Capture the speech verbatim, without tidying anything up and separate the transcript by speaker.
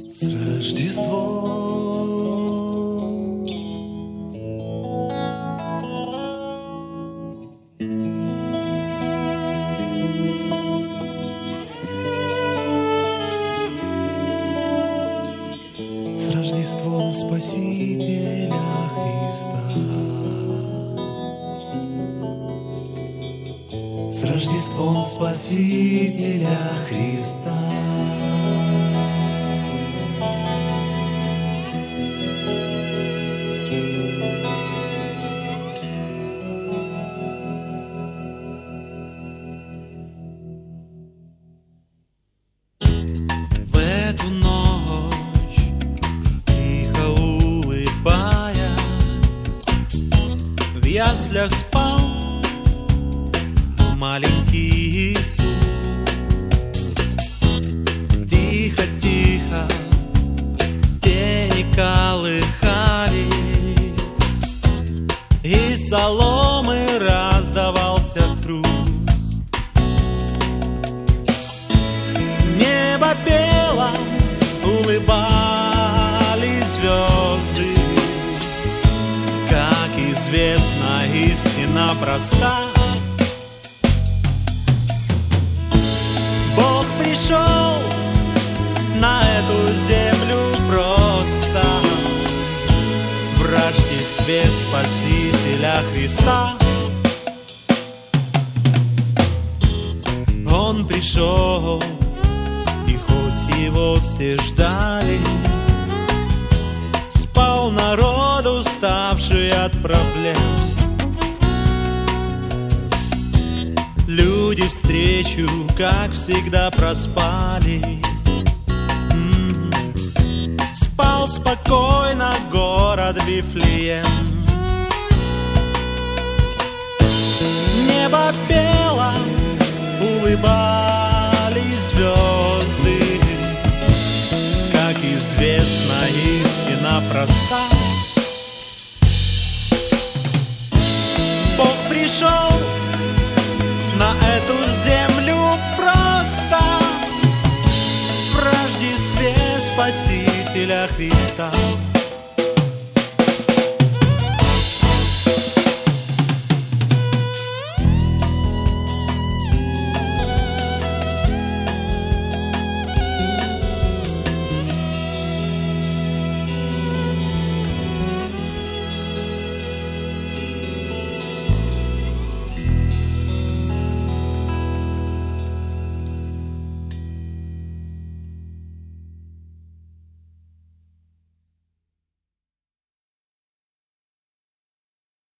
Speaker 1: С Рождеством! С Рождеством Спасителя Христа! С Рождеством Спасителя Христа!
Speaker 2: В эту ночь, тихо улыбаясь, в яслях спал маленький Иисус. Тихо, тихо, тени колыхались, из соломы раздавался хруст. Небо пело, улыбались звезды. Как известно, истина проста. Бог пришел на эту землю просто в Рождестве Спасителя Христа. Он пришел, и хоть его все ждали, спал народ, уставший от проблем. Люди встречу, как всегда, проспали. М-м-м. Спал спокойно город Вифлеем. Небо пело, улыбались звезды. Как известно, истина проста. Бог пришел на эту землю просто в Рождестве Спасителя Христа.